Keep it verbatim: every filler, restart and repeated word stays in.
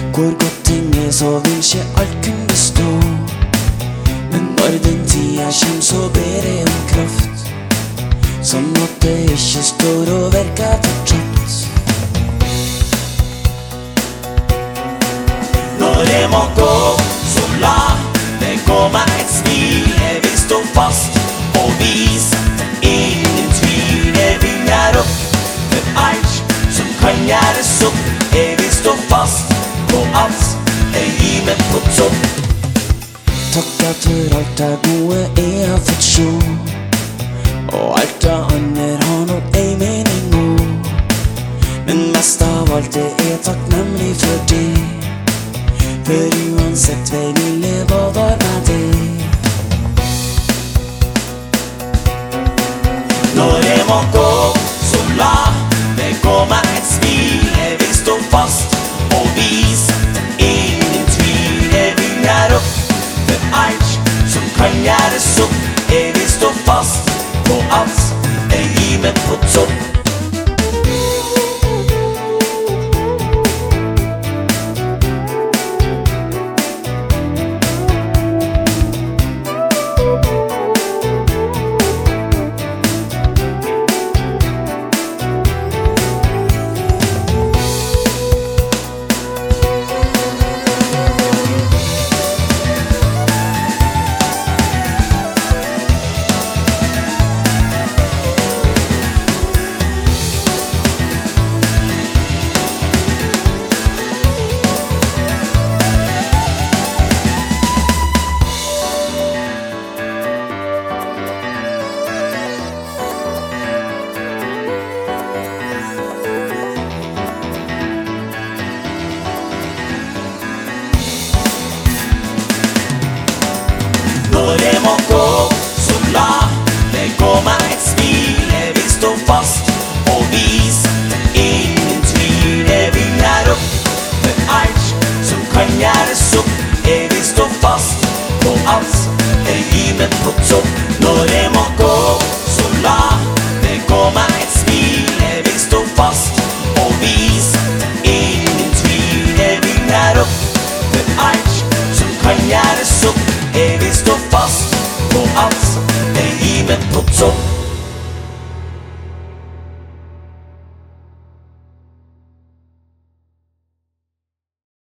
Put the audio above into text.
Hvor godt ting er, så vil ikke alt kunne stå. Men når den tida kjem, så ber jeg om kraft, sånn at det ikke står og verker fortsatt. Når jeg må gå, så la det gå meg et smil. Jeg vil stå fast og vise ingen tvil. Jeg vil gjøre opp for alt som kan gjøres opp. Jeg vil stå fast på alt jeg gir meg på topp. Takka for alt det gode jeg har fått sjå, og alt det andre har nok ei mening òg. Men mest av alt er jeg takknemlig for det, for uansett vei vil jeg være med deg. Når jeg må gå, så la det gå meg et smil. Jeg vil stå fast og vise ingen tvil. Jeg vil gjøre opp for alt som kan gjøres opp. Jeg vil stå fast på alt jeg gir meg på topp. Når jeg må gå, så la det gå meg et smil. Jeg vil stå fast og vise ingen tvil. Jeg vil gjøre opp for alt som kan gjøres opp. Jeg vil stå fast på alt jeg gir meg på topp. Når jeg må gå, så la det gå meg et smil. Jeg vil stå fast og vise ingen tvil. Jeg vil gjøre opp for alt som kan gjøres opp. Jeg vil stå fast på alt jeg gir meg på topp.